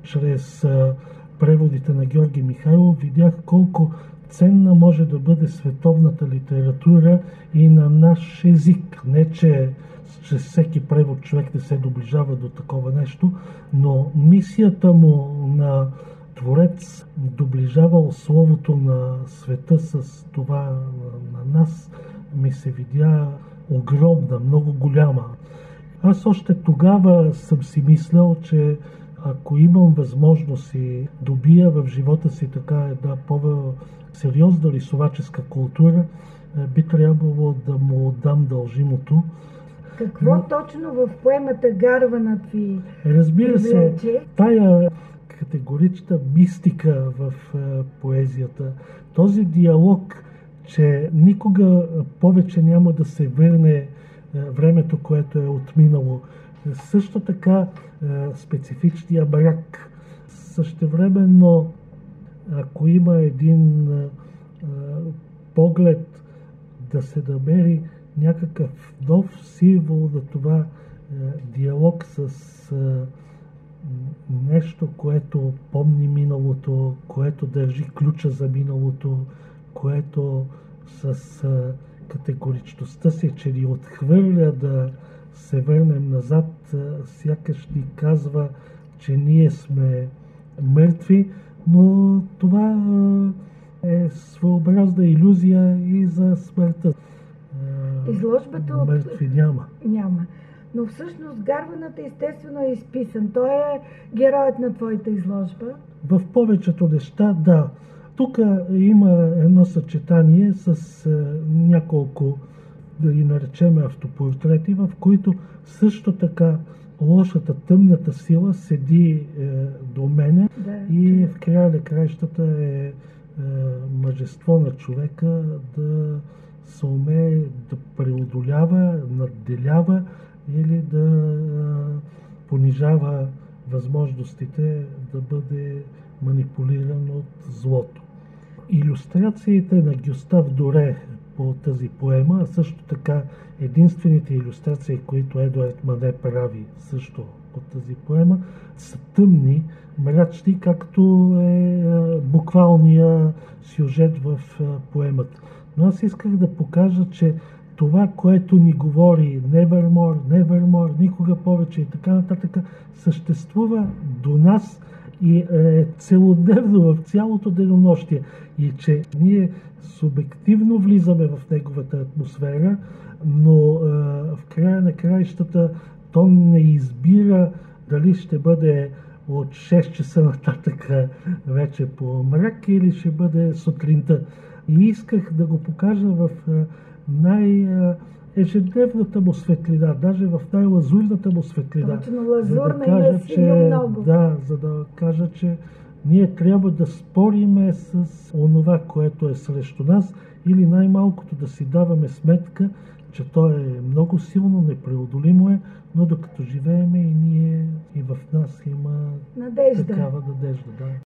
чрез преводите на Георги Михайлов, видях колко ценна може да бъде световната литература и на наш език. Не, че чрез всеки превод човек не се доближава до такова нещо, но мисията му на творец, доближавал словото на света с това на нас, ми се видя огромна, много голяма. Аз още тогава съм си мислял, че ако имам възможност и добия в живота си така една по-сериозна рисуваческа култура, би трябвало да му отдам дължимото. Какво точно в поемата Гарванът ви Разбира се, тая категорична мистика в поезията, този диалог, че никога повече няма да се върне времето, което е отминало. Също така специфичния мрак. Същевременно, ако има един поглед да се намери някакъв нов символ на това диалог с нещо, което помни миналото, което държи ключа за миналото, което с категоричността си, че ни отхвърля да се върнем назад, сякаш ни казва, че ние сме мъртви, но това е своеобразна илюзия и за смъртта. Изложбата мъртви няма. Няма. Но всъщност Гарванът естествено е изписан. Той е героят на твоята изложба. В повечето неща, да. Тук има едно съчетание с няколко, да ги наречем, автопортрети, в които също така лошата, тъмната сила седи до мене и в края на краищата е мъжество на човека да се умее да преодолява, надделява или да понижава възможностите да бъде манипулиран от злото. Илюстрациите на Гюстав Доре по тази поема, а също така единствените илюстрации, които Едуард Мане прави също по тази поема, са тъмни, мрачни, както е буквалния сюжет в поемата. Но аз исках да покажа, че това, което ни говори Nevermore, Nevermore, никога повече и така нататък, съществува до нас и е целодневно в цялото денонощие. И че ние субективно влизаме в неговата атмосфера, но в края на краищата то не избира дали ще бъде от 6 часа нататък вече по мрак или ще бъде сутринта. И исках да го покажа в ежедневната му светлина, даже в най-лазурната му светлина. Точно, лазурна и насилно много. Да, за да кажа, че ние трябва да спориме с онова, което е срещу нас, или най-малкото да си даваме сметка, че то е много силно, непреодолимо е, но докато живееме и ние, и в нас има надежда. Такава надежда. Да.